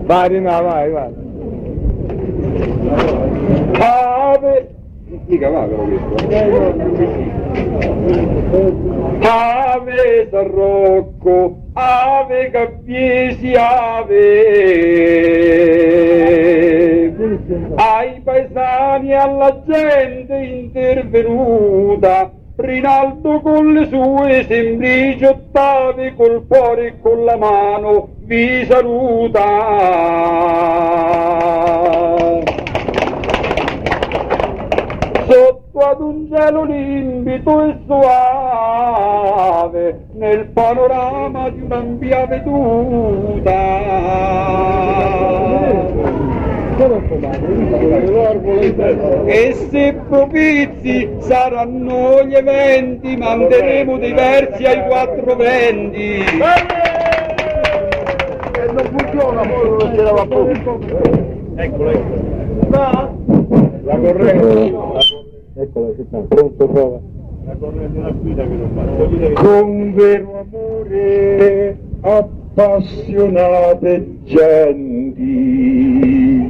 Vai Rina, vai. Ave, Mica va però Ave San Rocco, ave Cappiesi, ave ai paesani e alla gente intervenuta. Rinaldo con le sue semplici ottave, col cuore e con la mano vi saluta. Sotto ad un cielo limpido e soave, nel panorama di un'ampia veduta. E se propizi saranno gli eventi, manderemo dei versi ai quattro venti. E non funziona, poi non ce la va più. Eccolo. La corrente. Eccola, che sta, pronto, prova. La corrente è una guida che non va. Con vero amore appassionate genti,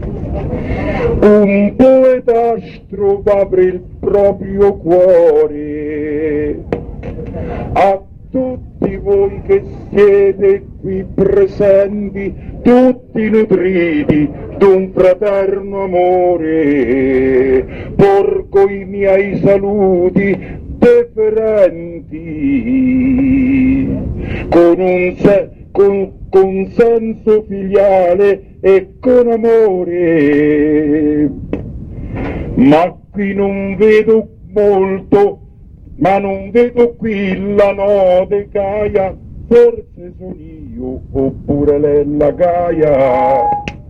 un poeta strova per il proprio cuore a tutti voi che siete qui presenti, tutti nutriti d'un fraterno amore, porgo i miei saluti deferenti con senso filiale e con amore. Ma qui non vedo molto, ma non vedo qui la node Gaia, forse sono io oppure lei la Gaia.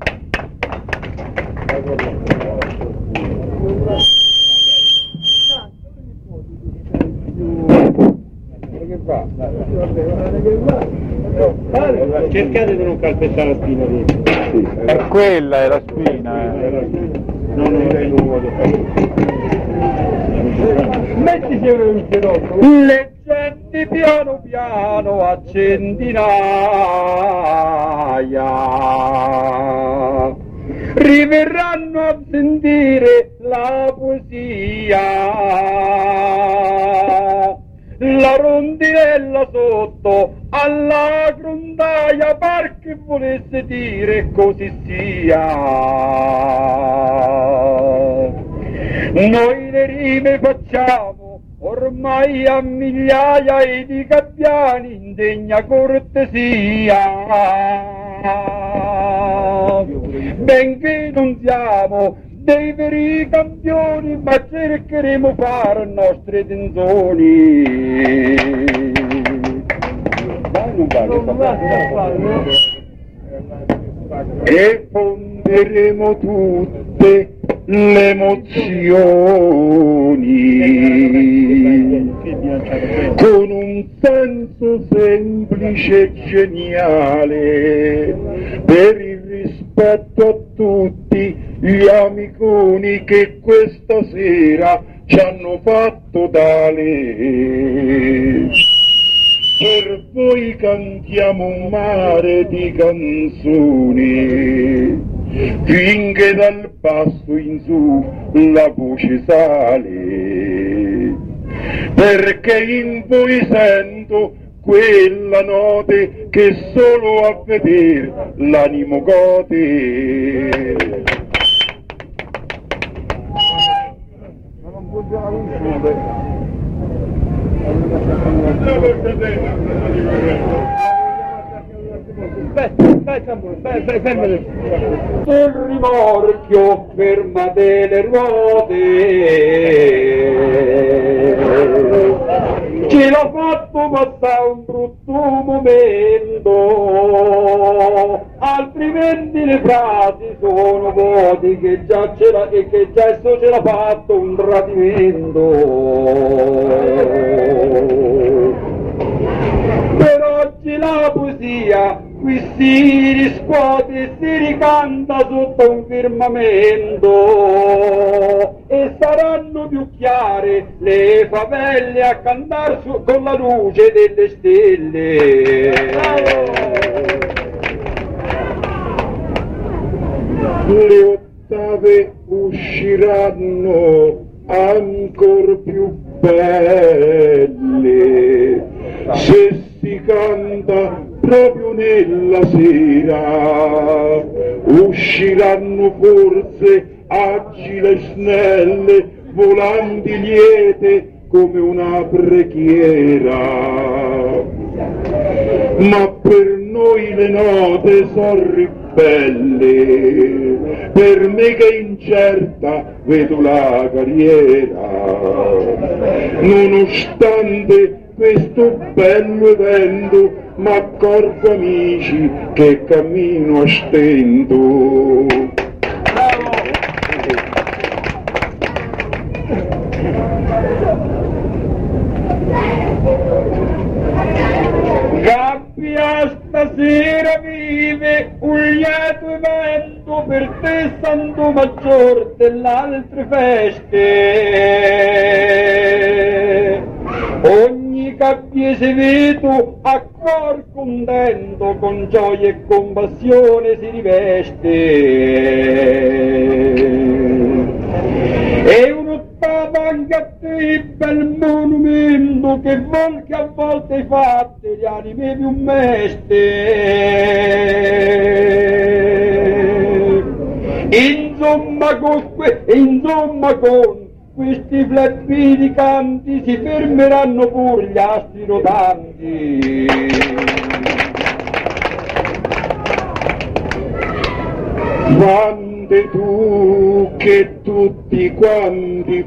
Che fa? Cercate di non calpestare la spina dentro. Sì, è quella, è la spina. Non è nuovo. Mettiti un ginocchio. Leggenti piano piano a centinaia riverranno a sentire la poesia. La rondinella sotto alla grondaia par che volesse dire così sia. Noi le rime facciamo ormai a migliaia e di gabbiani in degna cortesia. Benché non siamo dei veri campioni, ma cercheremo fare nostre tenzoni. E fonderemo tutte le emozioni con un senso semplice e geniale per il rispetto a tutti gli amiconi che questa sera ci hanno fatto tale. Per voi cantiamo un mare di canzoni, finché dal basso in su la voce sale, perché in voi sento quella note che solo a veder l'animo gode. Ma non funziona nessuno. Sul rimorchio fermate le ruote, ce l'ha fatto passare un brutto momento, altrimenti le frasi sono vuoti che già c'era e che già esso ce l'ha fatto un tradimento. Per oggi la poesia qui si riscuote e si ricanta sotto un firmamento, e saranno più chiare le favelle a cantar con la luce delle stelle. cave usciranno ancor più belle se si canta proprio nella sera. Usciranno forse agili e snelle, volanti liete come una preghiera, ma per noi le note son ribelle, per me che incerta vedo la carriera. Nonostante questo bello evento m'accorgo, amici, che cammino a stento. Gabbia stasera vive un lieto evento per te, santo maggior dell'altre feste. Ogni gabbiese vedo a cuor contento, con gioia e compassione si riveste. E un'ottava anche a te, bel monumento, che vol che a volte hai fatto le anime più meste. Insomma con questi flebbidi canti si fermeranno pure gli astri rotanti. Quante tu che tutti quanti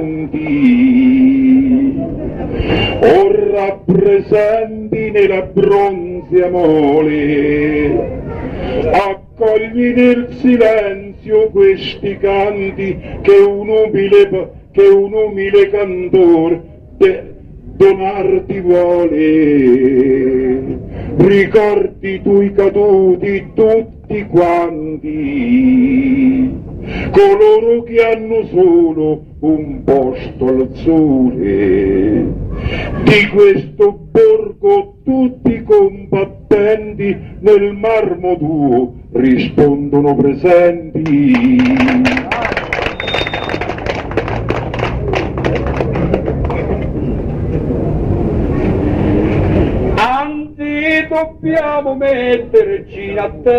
fanti o rappresenti nella bronzea mole, accogli nel silenzio questi canti che un umile cantor donarti vuole. Ricordi tu i caduti tutti quanti, coloro che hanno solo un posto al sole. Di questo borgo tutti i combattenti nel marmo tuo rispondono presenti. Anzi, dobbiamo metterci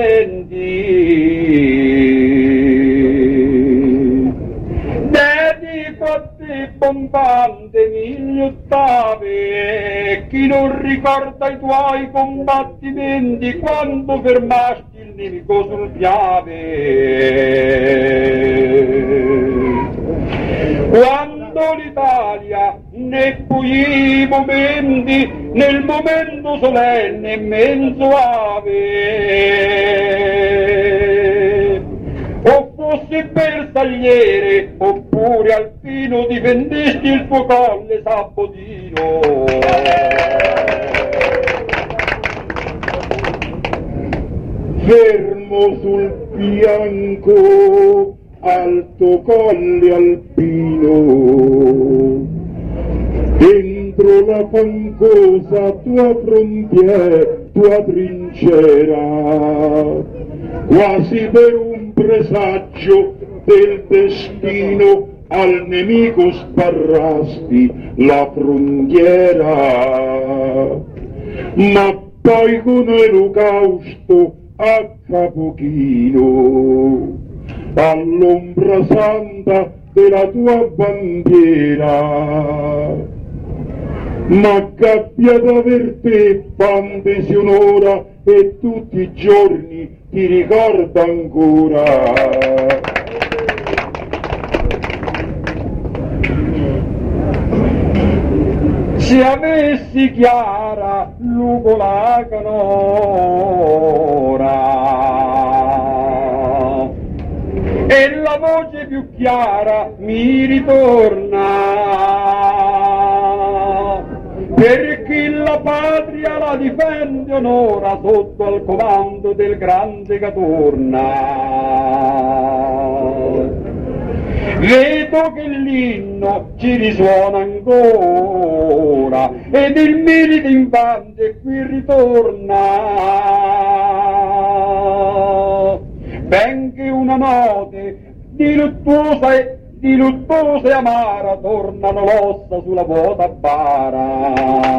attenti. Dedico a te, bombante, 1000 ottave, chi non ricorda i tuoi combattimenti quando fermasti il nemico sul piave. Quando l'Italia nei buii momenti, nel momento solenne e men soave, o fossi bersagliere oppure alpino, difendesti il tuo colle sabbotino. Fermo sul fianco alto colle alpino, dentro la fangosa tua frontiera, tua trincera, quasi per un presagio del destino al nemico sbarrasti la frontiera, ma poi con l'olocausto a capo chino, all'ombra santa della tua bandiera, ma cappia d'aver te fantesi un'ora e tutti i giorni ti ricorda ancora. Se avessi chiara l'ugola canora e la voce più chiara mi ritorna, perché la patria la difende onora sotto al comando del grande Catorna. Vedo che l'inno ci risuona ancora ed il milite infante qui ritorna. Benché una notte di luttuosa e amara, tornano l'ossa sulla vuota bara.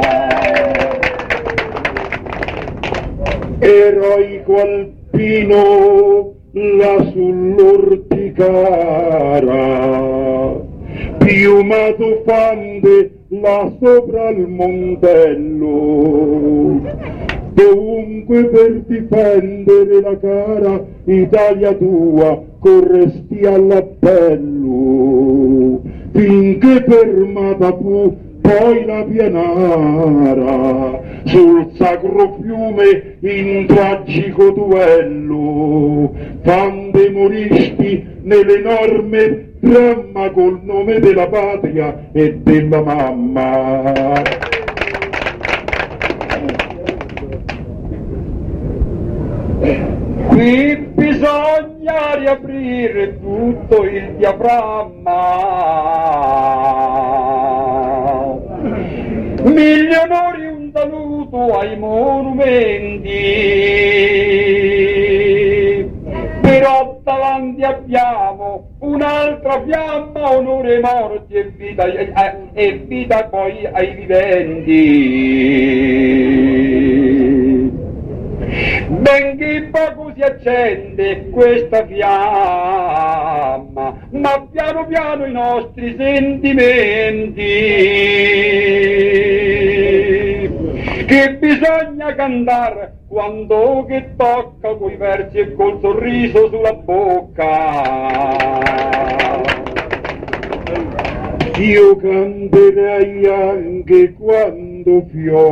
Eroico alpino là sull'orticara, piumato fande là sopra il montello, dovunque per difendere la cara Italia tua corresti all'appello, finché fermata fu poi la pianara sul sacro fiume in tragico duello, fande moristi nell'enorme dramma col nome della patria e della mamma. Qui bisogna riaprire tutto il diaframma, mille onori, un saluto ai monumenti, però davanti abbiamo un'altra fiamma, onore ai morti e vita poi ai viventi. Benché poco si accende questa fiamma, ma piano piano i nostri sentimenti, che bisogna cantare quando che tocca coi versi e col sorriso sulla bocca. Io canterei anche quando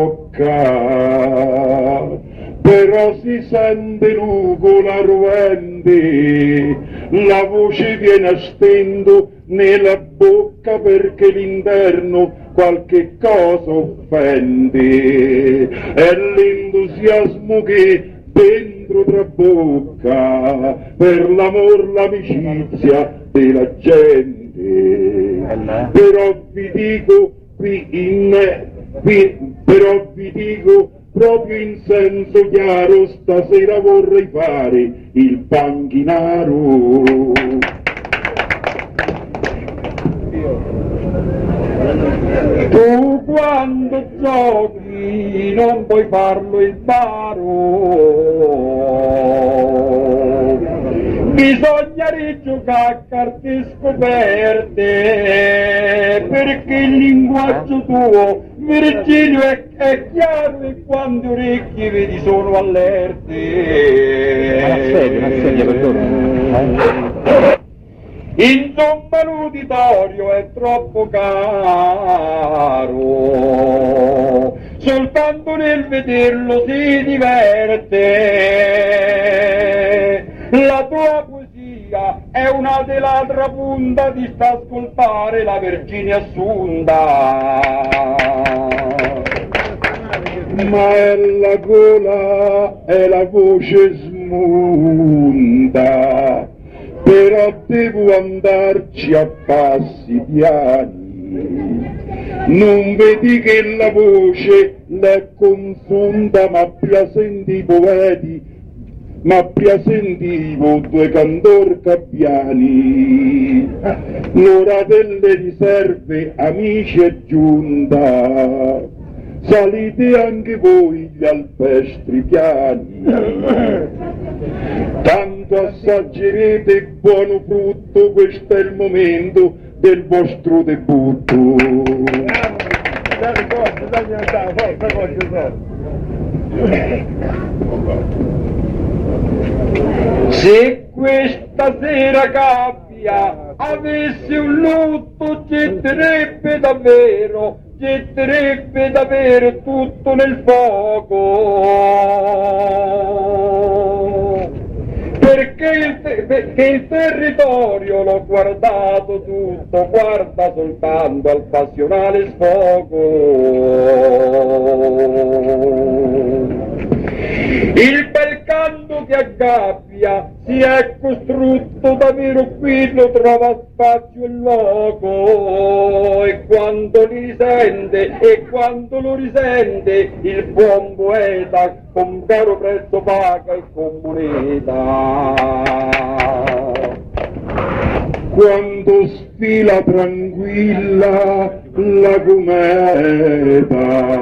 fiocca, però si sente nuvola rovente, la voce viene a stento nella bocca perché l'interno qualche cosa offende, è l'entusiasmo che dentro trabocca per l'amor, l'amicizia della gente. Però vi dico però vi dico proprio in senso chiaro, stasera vorrei fare il panchinaro. Tu quando giochi non puoi farlo il baro, bisogna rigiocare a carte scoperte, perché il linguaggio tuo, Virgilio, è chiaro e quando orecchie vedi sono allerte. Una sedia, perdono. Insomma l'uditorio è troppo caro, soltanto nel vederlo si diverte. La tua poesia è una dell'altra punta, di sta ascoltare la Vergine Assunta. Ma è la gola, è la voce smunta, però devo andarci a passi piani. Non vedi che la voce l'è consunta, ma pia senti poeti, ma pia sentivo due cantor cappiani. L'ora delle riserve, amici, è giunta, salite anche voi gli alpestri piani, tanto assaggerete buono frutto, questo è il momento del vostro debutto. Se questa sera Cappia avesse un lutto, getterebbe davvero tutto nel fuoco, perché il territorio l'ho guardato tutto, guarda soltanto al passionale sfogo. Il bel canto che aggabbia si è costrutto davvero, qui lo trova spazio e loco, e quando lo risente il buon poeta con caro prezzo paga e con moneta. quando sfila tranquilla la cometa,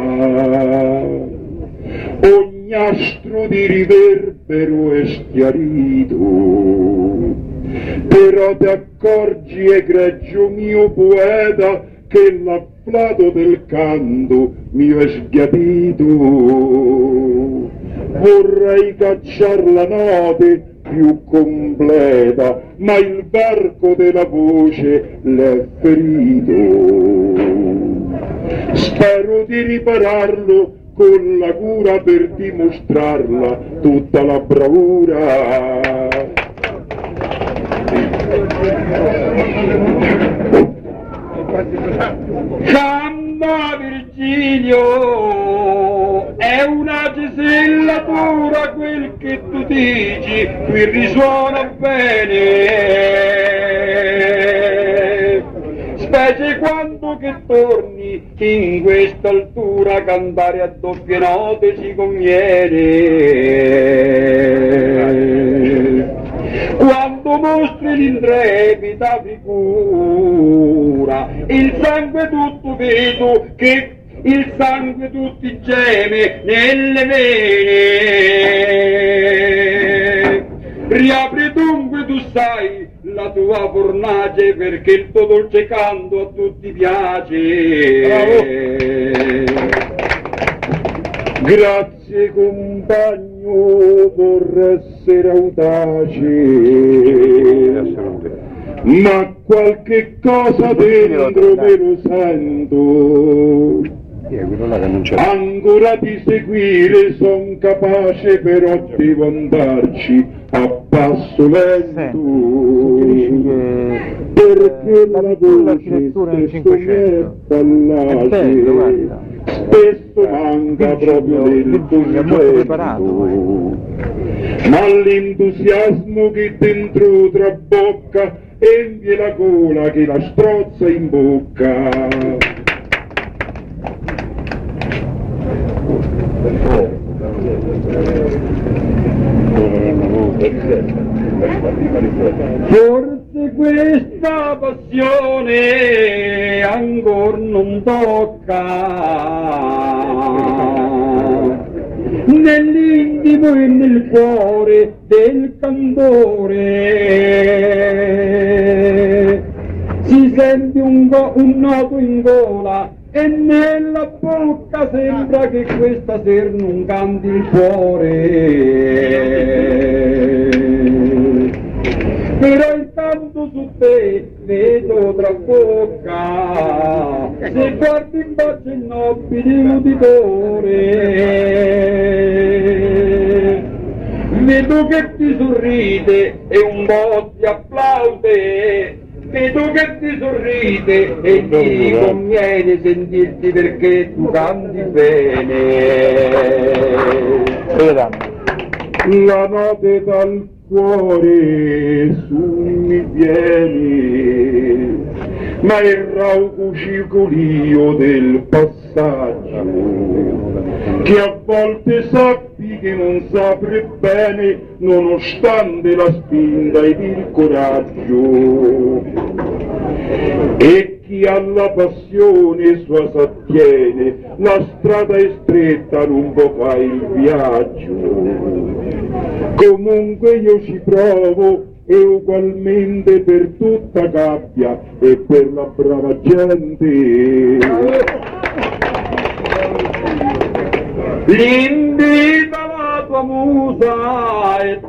ogni astro di riverbero è schiarito, però ti accorgi, egregio mio poeta, che l'afflato del canto mio è sghiatito. Vorrei cacciar la notte più completa, ma il varco della voce l'è ferito. Spero di ripararlo con la cura per dimostrarla tutta la bravura. Canta Virgilio, è una cesellatura quel che tu dici, qui risuona bene, specie quando che torni in questa altura, cantare a doppie note ci conviene. Quando mostri l'intrepida figura, il sangue tutto vedo, che il sangue tutti geme nelle vene. Riapri dunque, tu sai, la tua fornace, perché il tuo dolce canto a tutti piace. Bravo. Grazie compagno, vorrei essere audace, ma qualche cosa dentro me lo sento. Ancora di seguire son capace, però devo andarci a passo lento, perché la voce spesso mi è fallace, spesso manca proprio dell'entusiasmo, ma l'entusiasmo che dentro trabocca empie la gola che la strozza in bocca. Forse questa passione ancor non tocca nell'intimo e nel cuore del cantore. Si sente un nodo in gola e nella bocca sembra che questa ser non canti il cuore. Però intanto su te vedo tra bocca, se guardi in faccia il nobile uditore, vedo che ti sorride e un po' ti applaude, vedo che ti sorride e ti conviene sentirti perché tu canti bene. La notte dal cuore su mi viene, ma il rauco circolio del passaggio, che a volte sappi che non sapre bene, nonostante la spinta ed il coraggio. E chi alla passione sua s'attiene, la strada è stretta, non può fare il viaggio. Comunque io ci provo, e ugualmente per tutta gabbia e per la brava gente. L'invita la tua musa è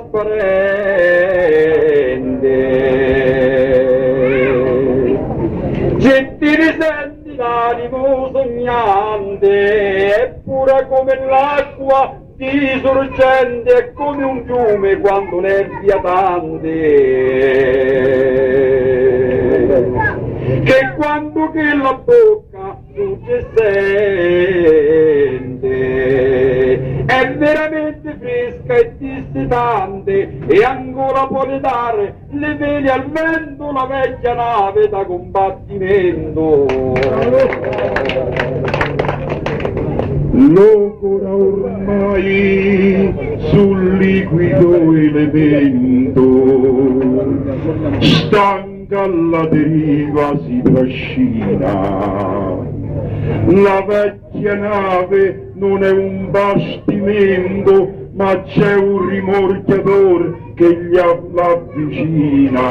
trasparente, se ti risenti l'animo sognante, è pura come l'acqua di sorgente, è come un fiume quando nebbia tante, che quando che la bocca tu ti sente è veramente fresca e dissitante, e ancora può dare le vele al vento la vecchia nave da combattimento. Locora ormai sul liquido elemento, stanco anche alla deriva si trascina. La vecchia nave non è un bastimento, ma c'è un rimorchiatore che gli avvicina.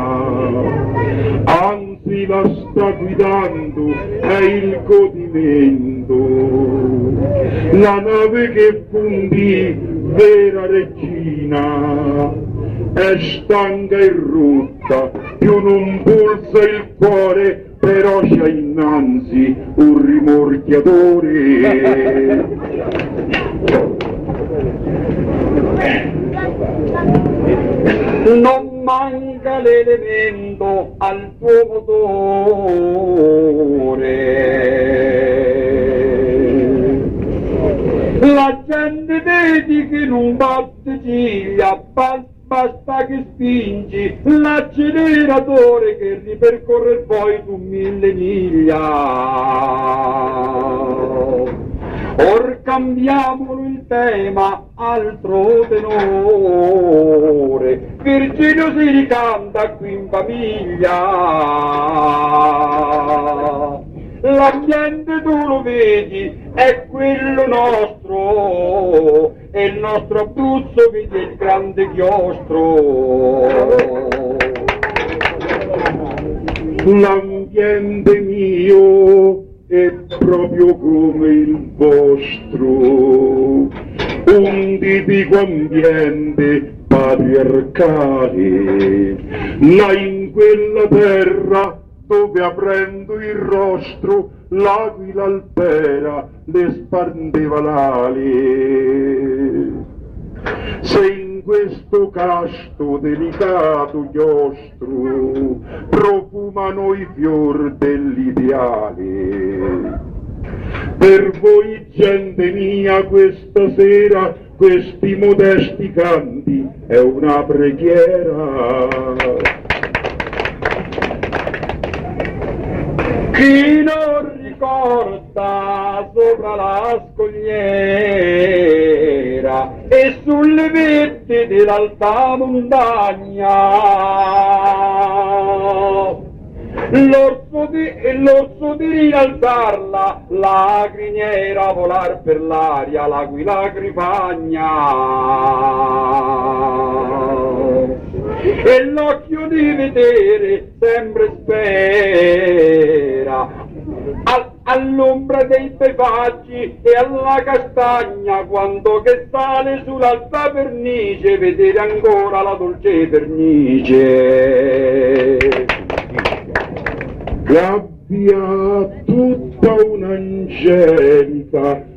Anzi la sta guidando, è il godimento. La nave che fundì, vera regina, è stanca e rotta, più non pulsa il cuore, però c'ha innanzi un rimorchiatore. Non manca l'elemento al tuo motore. La gente vedi che non batte ciglia, basta che spingi l'acceleratore che ripercorre poi tu 1000 miglia. Or cambiamolo il tema, altro tenore, Virgilio si ricanta qui in famiglia. L'ambiente tu lo vedi, è quello nostro, e il nostro Abruzzo vedi il grande chiostro. L'ambiente mio è proprio come il vostro, un tipico ambiente patriarcale, là in quella terra dove aprendo il rostro l'aquila altera le spandeva l'ali. Se in questo casto delicato chiostro profumano i fior dell'ideale, per voi gente mia questa sera questi modesti canti è una preghiera. Chi non ricorda sopra la scogliera e sulle vette dell'alta montagna l'orso di rinalzarla, la criniera volar per l'aria, l'aquila grifagna e l'occhio di vedere sempre spera all'ombra dei befaggi e alla castagna, quando che sale sull'alta pernice, vedere ancora la dolce pernice. Gabbia tutta un'angelica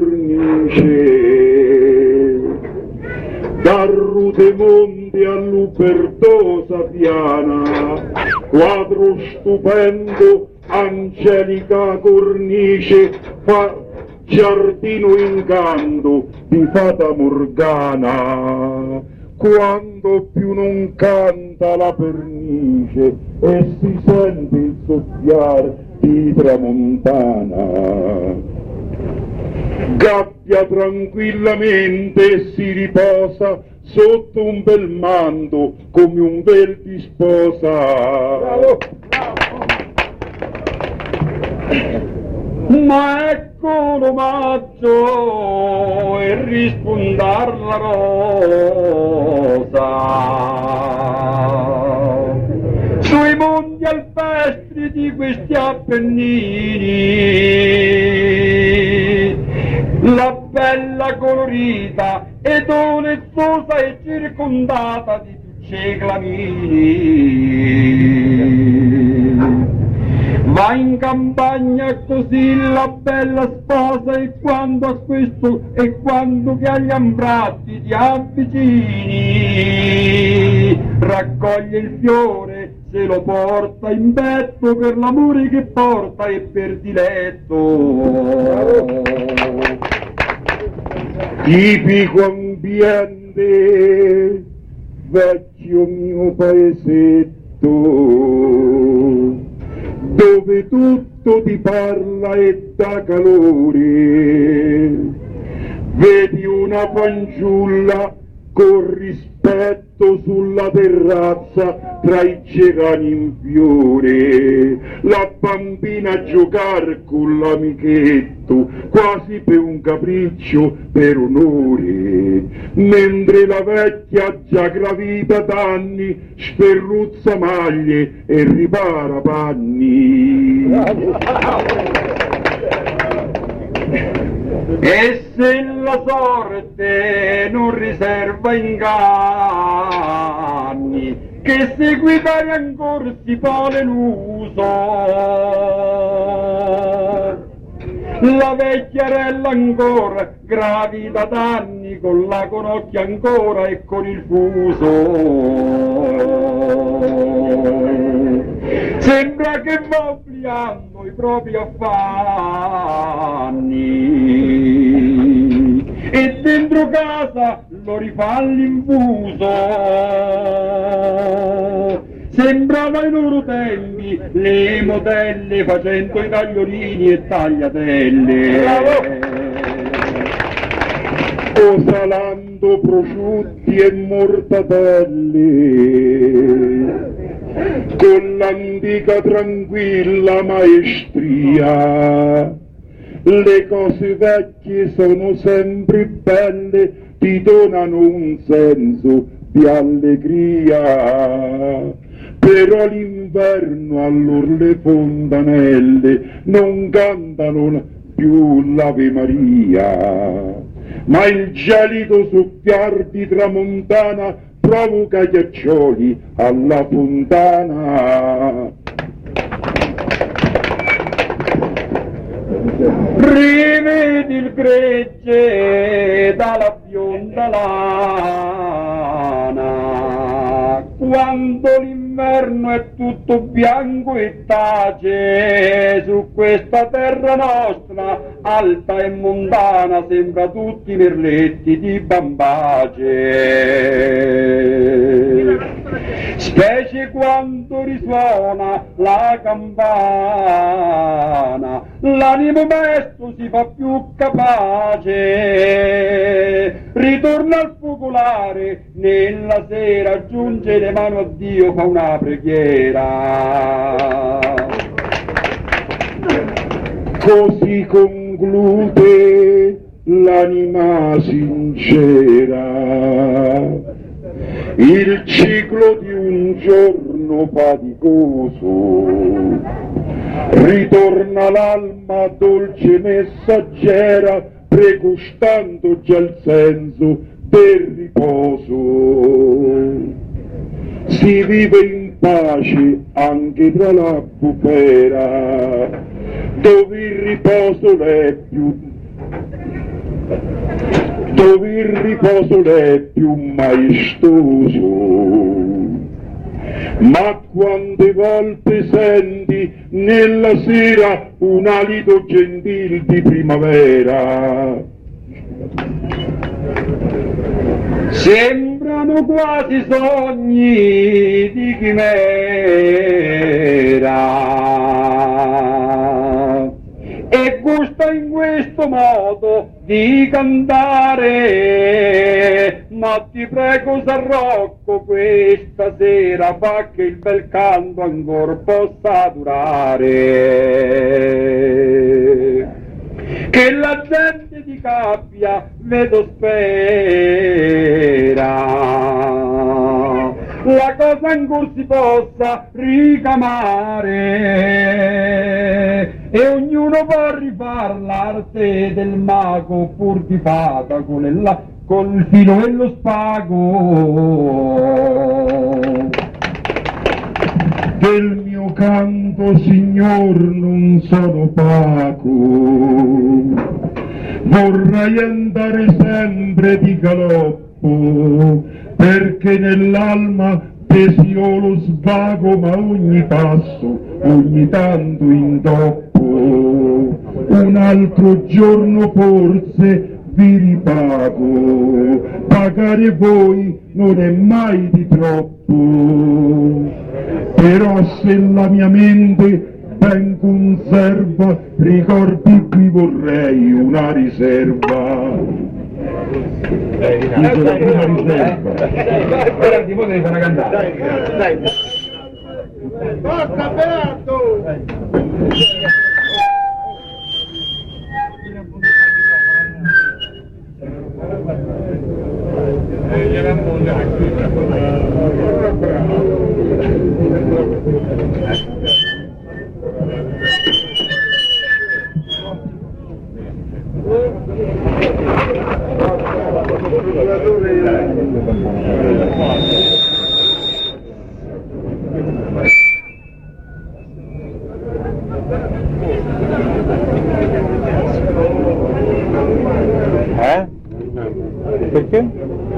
cornice, da Rudemonte a Lupertosa piana, quadro stupendo, angelica cornice, fa giardino incanto di fata morgana, quando più non canta la pernice e si sente il soffiar di tramontana. Gabbia tranquillamente e si riposa sotto un bel manto come un bel di sposa. Bravo. Ma ecco l'omaggio e rispondar la rosa sui mondi alpestri di questi Appennini. La bella colorita ed olezzosa e circondata di tucce clamini. Va in campagna così la bella sposa e quando a questo e quando che agli ambratti ti avvicini, raccoglie il fiore, se lo porta in petto per l'amore che porta e per diletto. Tipico ambiente, vecchio mio paesetto, dove tutto ti parla e dà calore. Vedi una fanciulla con rispetto sulla terrazza tra i gerani in fiore, la bambina a giocare con l'amichetto, quasi per un capriccio, per onore, mentre la vecchia già gravita d'anni sferruzza maglie e ripara panni. E se la sorte non riserva inganni, che seguitare ancora si pone l'uso, la vecchierella ancora gravida d'anni, con la conocchia ancora e con il fuso, sembra che va ampliando i propri affanni e dentro casa lo rifà all'infuso. Sembrano ai loro tempi le modelle facendo i tagliolini e tagliatelle, o salando prosciutti e mortadelle con l'antica tranquilla maestria. Le cose vecchie sono sempre belle, ti donano un senso di allegria, però l'inverno allora le fontanelle non cantano più l'Ave Maria, ma il gelido soffiar di tramontana provoca ghiaccioli alla fontana. Rivedi il gregge dalla bionda lana, quando l'inverno è tutto bianco e tace, su questa terra nostra alta e montana sembra tutti merletti di Bambace, specie quando risuona la campana, l'animo mesto si fa più capace, ritorna al focolare, nella sera giunge le mani a Dio, fa una preghiera. Così conclude l'anima sincera il ciclo di un giorno faticoso, ritorna l'alma dolce messaggera, pregustando già il senso del riposo. Si vive in pace anche tra la bufera, dove il riposo l'è più maestoso. Ma quante volte senti nella sera un alito gentil di primavera, sembrano quasi sogni di chimera, e gusta in questo modo di cantare, ma ti prego San Rocco, questa sera fa che il bel canto ancora possa durare, che la gente di Cappia vedo spera, la cosa ancora si possa ricamare, e ognuno può rifar l'arte del mago pur di fata con il filo e lo spago. Del mio canto, signor, non sono paco, vorrei andare sempre di galoppo, perché nell'alma desio lo svago, ma ogni passo, ogni tanto intoppo. Un altro giorno forse vi ripago, pagare voi non è mai di troppo, però se la mia mente ben conserva, ricordi qui vorrei una riserva. Ora il tipo devi fare cantare. Dai. Forza Berardo! Perché?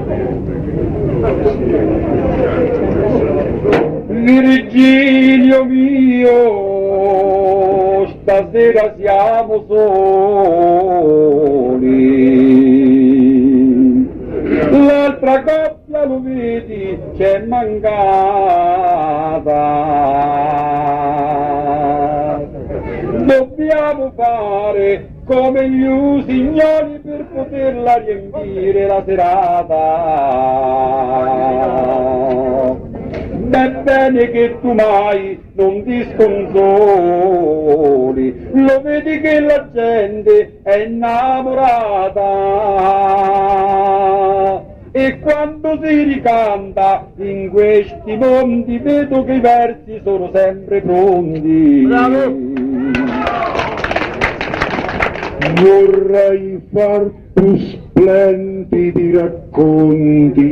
Virgilio mio, stasera siamo soli. L'altra coppia, lo vedi, c'è mancata. Dobbiamo fare come gli usignoli per poterla riempire la serata. È bene che tu mai non ti sconsoli, lo vedi che la gente è innamorata. E quando si ricanta in questi mondi vedo che i versi sono sempre pronti. Bravo! Vorrei far più splendidi racconti,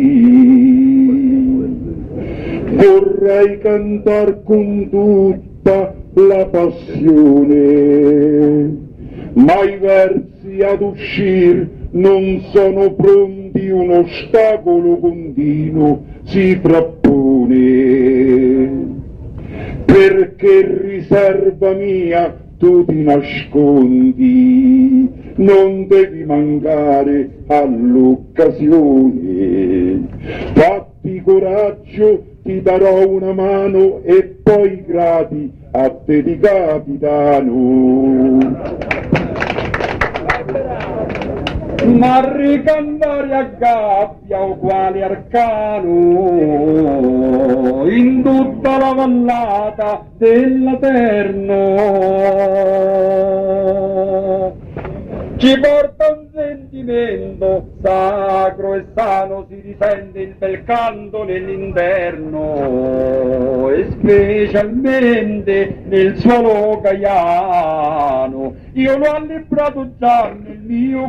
vorrei cantar con tutta la passione, ma i versi ad uscir non sono pronti, un ostacolo continuo si frappone, perché riserva mia tu ti nascondi, non devi mancare all'occasione. Fatti coraggio, ti darò una mano e poi grati a te di capitano. Ma ricantare a gabbia uguale arcano in tutta la vallata dell'Aterno ci porta un sentimento sacro e sano, si risente il bel canto nell'interno e specialmente nel suolo caiano. Io l'ho librato già nel mio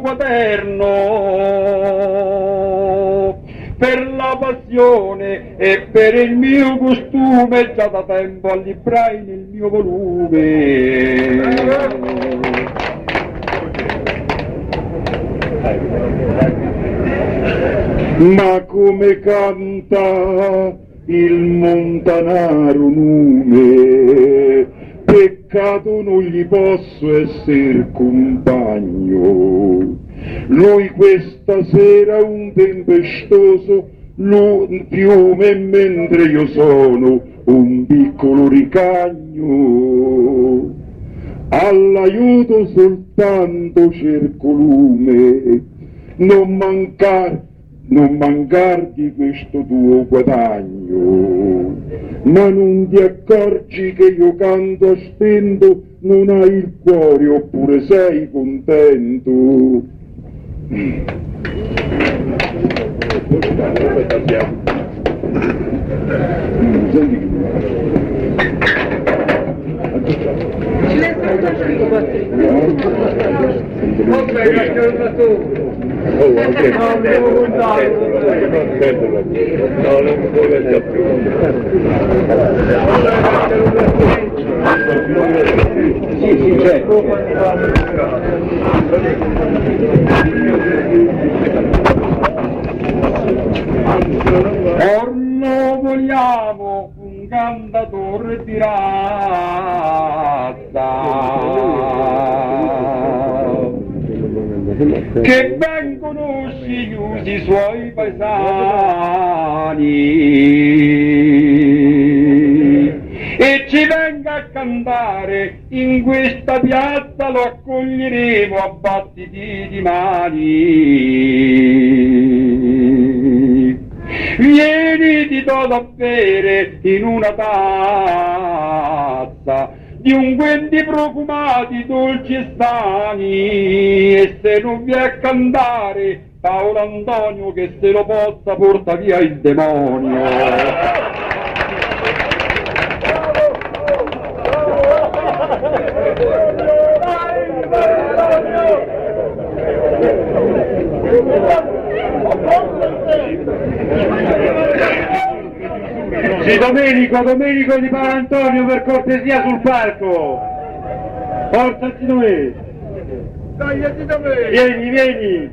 quaderno per la passione e per il mio costume, già da tempo allibrai nel mio volume. Ma come canta il montanaro nume, peccato non gli posso esser compagno. Lui questa sera un tempestoso fiume, mentre io sono un piccolo ricagno. All'aiuto soltanto cerco lume, non mancar di questo tuo guadagno, ma non ti accorgi che io canto a stento, non hai il cuore oppure sei contento? Sì, certo. Orlo vogliamo un cantatore di razza che ben conosci gli usi suoi paesani e ci venga a cantare in questa piazza volta lo accoglieremo a battiti di mani. Vieni, ti do da bere in una tazza di unguenti profumati, dolci e sani, e se non vi è a cantare Paolo Antonio che se lo possa porta via il demonio. Sì, Domenico di Parantonio, per cortesia sul palco. Forza Zidome. Dai, Zidome. Vieni.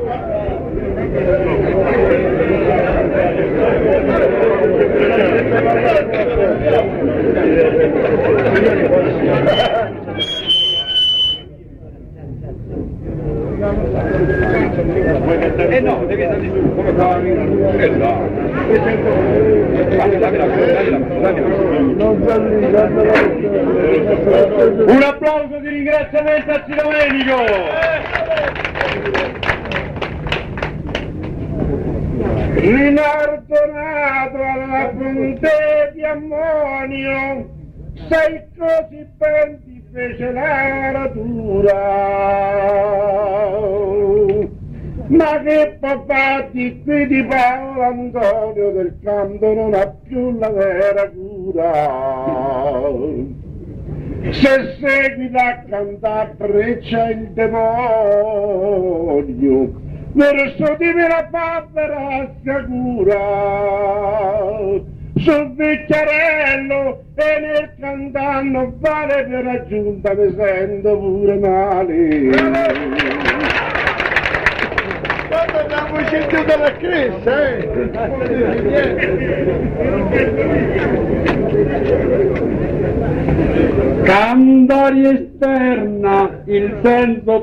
No, devi stare su, come fa? Un applauso di ringraziamento a Domenico. Rinardonato alla fonte di ammonio, sei così ben ti fece la natura. Ma che papà di qui di Paolo Antonio del canto non ha più la vera cura. Se seguita a cantare breccia il demonio, verso di me la papera sicura. Sul vecchiarello e nel cantano vale per aggiunta mi sento pure male. Quando abbiamo sentito la cresta, Cantari esterna il senso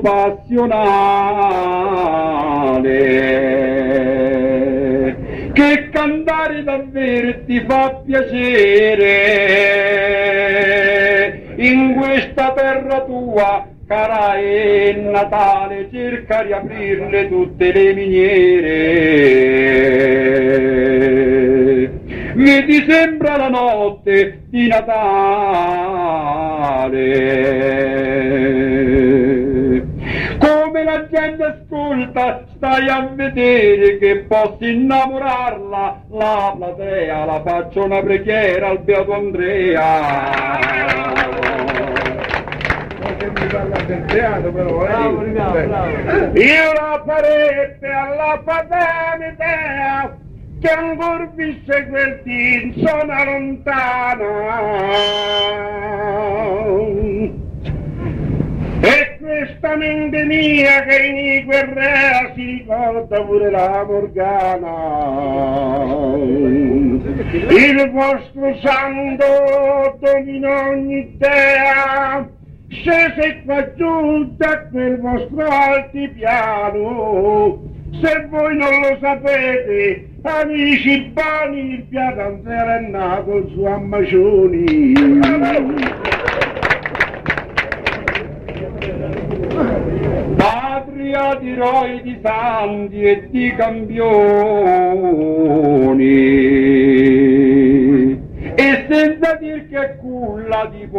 passionale, che cantare davvero ti fa piacere in questa terra tua, cara e Natale, cerca di aprirle tutte le miniere. Vedi, sembra la notte di Natale, come la gente ascolta, stai a vedere che posso innamorarla, la platea, la faccio una preghiera al beato Andrea. Bravo. Io la farebbe alla paternità che ancor visse quel dì in zona lontana, e questa mente mia che in guerra si ricorda pure la Morgana. Il vostro santo domina ogni idea, scese qua giù da quel vostro altipiano. Se voi non lo sapete, amici buoni, il Piatanzera è nato su Ammacioni. Patria di eroi, di santi e di campioni, e senza dir che culla di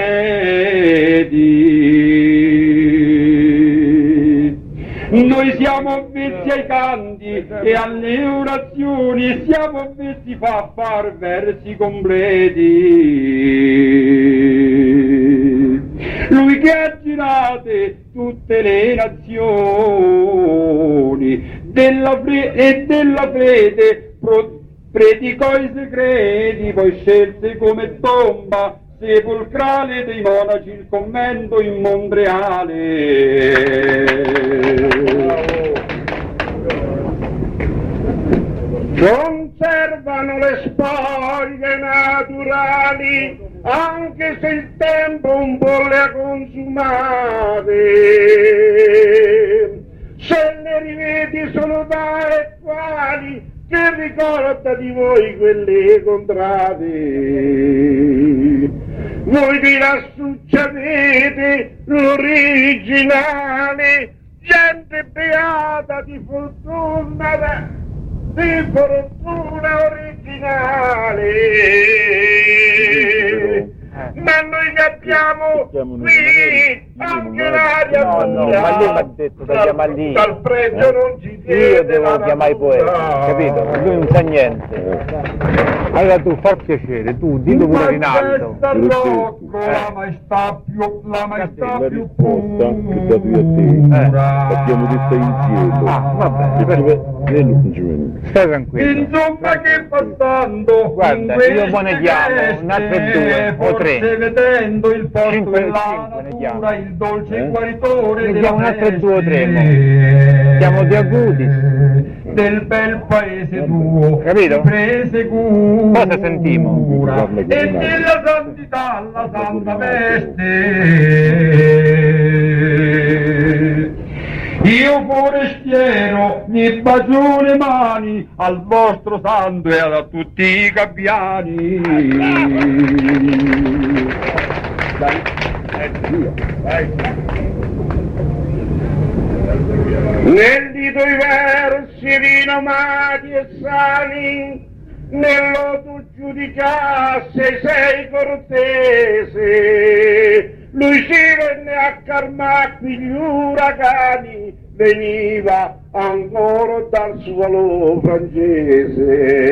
poeti. Noi siamo avvezzi ai canti e alle orazioni, siamo avvezzi a far versi completi. Lui che ha girate tutte le nazioni della fede, predicò i segreti, poi scelse come tomba sepolcrale dei monaci il convento in Monreale. Conservano le spoglie naturali, anche se il tempo un po' le ha consumate. Se le rivedi sono tale quali, che ricorda di voi quelle contrade. Voi di lassù avete l'originale, gente beata di fortuna originale. Ma noi ne abbiamo qui anche l'aria ma lui mi ha detto da chiamare lì. Dal pregio non ci tiene. Io devo chiamare i poeti, capito? Lui non sa niente. Allora tu far piacere, tu dillo pure Rinaldo. La maestà più pura. Abbiamo detto insieme. Vabbè, stai tranquillo. Insomma che passando Guarda, io poi ne chiamo un altro 2 o 3. Forse vedendo il posto 5 della ne natura, chiamo. il dolce guaritore Ne chiamo un altro 2 o 3 mo. Chiamo di Acutis. Del bel paese tuo, Capito? prese cura. Cosa sentimo? E della santità la santa veste. Io forestiero mi bacio le mani al vostro santo e a tutti i gabbiani. Nel dito i versi rinomati e sani, nello giudicasse sei cortese. Lui si venne a calmare gli uragani, veniva ancora dal suolo francese.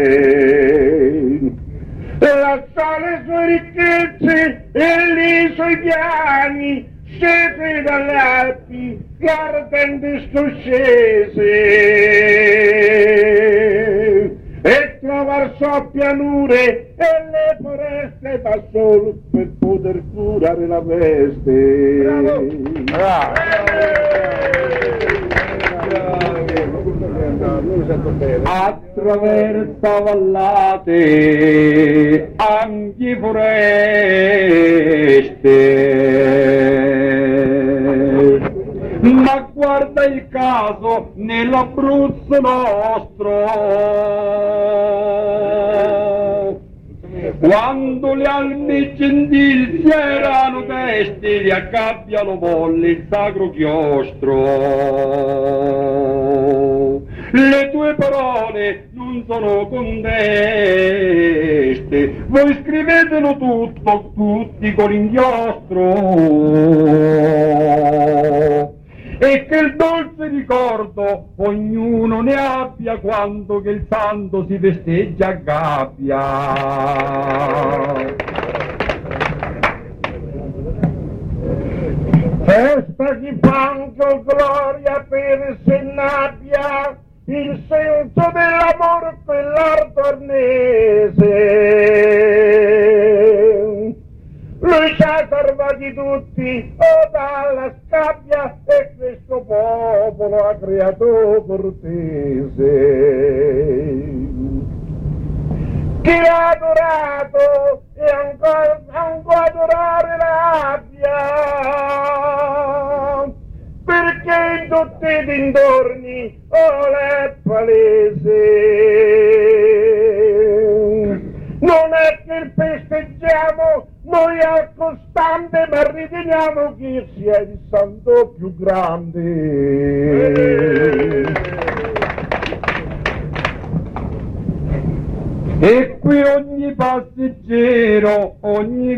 Lasciò le sue ricchezze e lì suoi piani, scese dalle Alpi, l'ardente scoscese, e attraversò pianure e le foreste da solo per poter curare la peste. Attraversa vallate, anche foreste, ma guarda il caso nell'Abruzzo nostro, quando le alme gentili si erano vesti, li a gabbia lo volle il sacro chiostro. Le tue parole non sono conteste, voi scrivetelo tutto, tutti con inchiostro, e che il dolce ricordo ognuno ne abbia quando che il santo si festeggia a gabbia. Festa di panco, gloria per Sennabbia, il senso dell'amore quell'arto arnese. Lui ci ha salvati tutti, dalla scabbia, e questo popolo ha creato cortese. Chi ha adorato e ancora adorare l'abbia, perché in tutti i dintorni è palese. Non è che festeggiamo noi al costante, ma riteniamo che sia il santo più grande. E qui ogni passeggero, ogni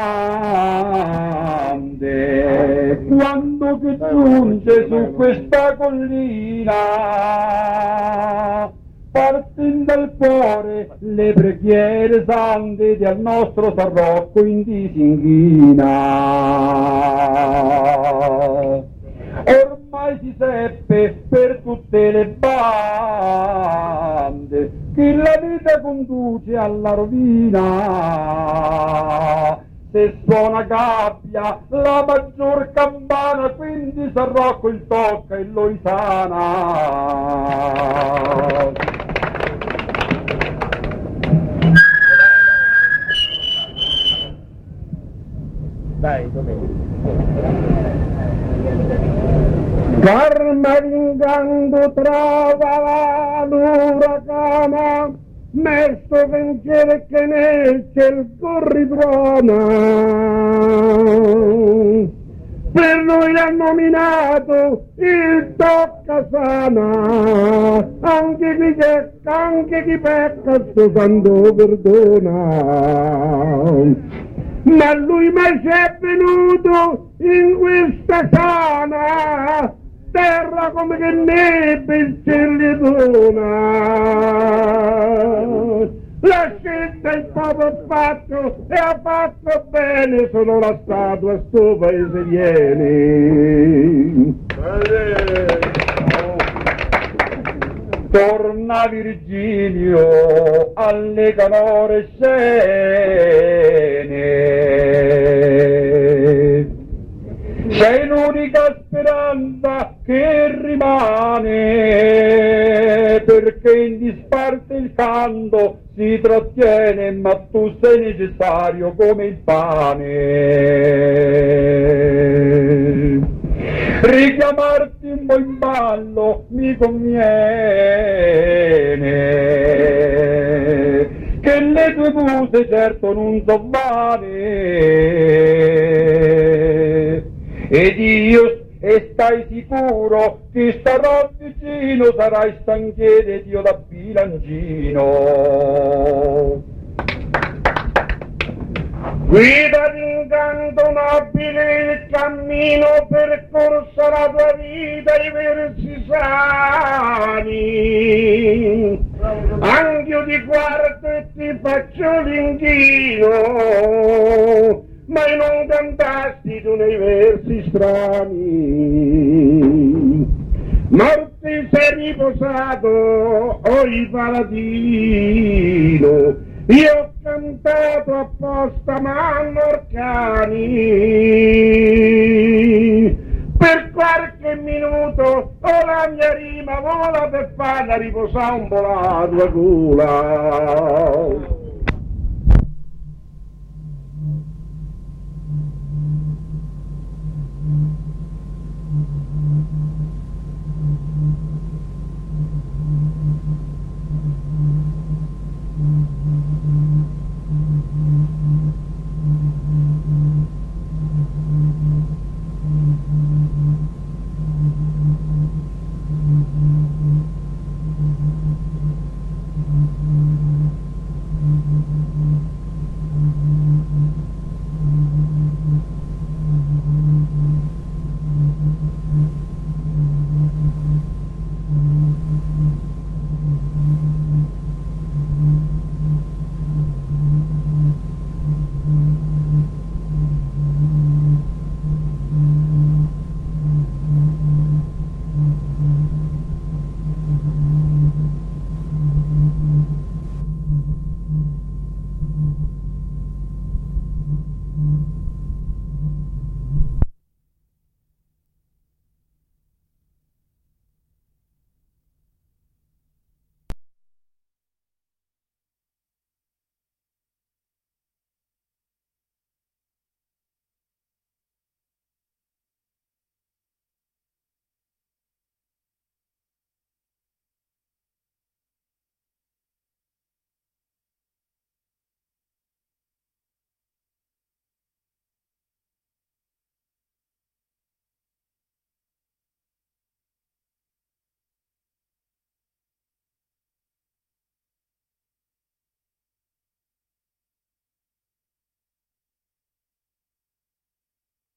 viandante, quando che giunge su questa collina, partin dal cuore le preghiere sante del nostro San Rocco in disinghina. Ormai si seppe per tutte le bande che la vita conduce alla rovina. Se suona gabbia la maggior campana, quindi San Rocco il tocca e lo isana. Dai, Domenico. Carma vingando trova l'uragana, me e sto pensiero che nel ciel corritrona per noi l'ha nominato il Toccasana, anche chi pecca sto santo perdona, ma lui mai c'è venuto in questa sana terra come che neve il cielo. La scelta il popolo ha fatto e ha fatto bene, sono la statua sto paese viene. Torna Virgilio alle canore scene, sei l'unica speranza che rimane, perché in disparte il canto si trattiene, ma tu sei necessario come il pane. Richiamarti un po' in ballo mi conviene, che le tue muse certo non so vane, ed io, e stai sicuro che starò vicino, sarai stanchiere dio da bilancino. Guida d'incanto nobile il cammino percorso la tua vita i versi sani, anch'io ti guardo e ti faccio l'inchino, ma non cantasti tu nei versi strani. Morte sei riposato, oi paladino, io ho cantato apposta manno orcani, per qualche minuto la mia rima vola per farla riposare un po' la tua gola.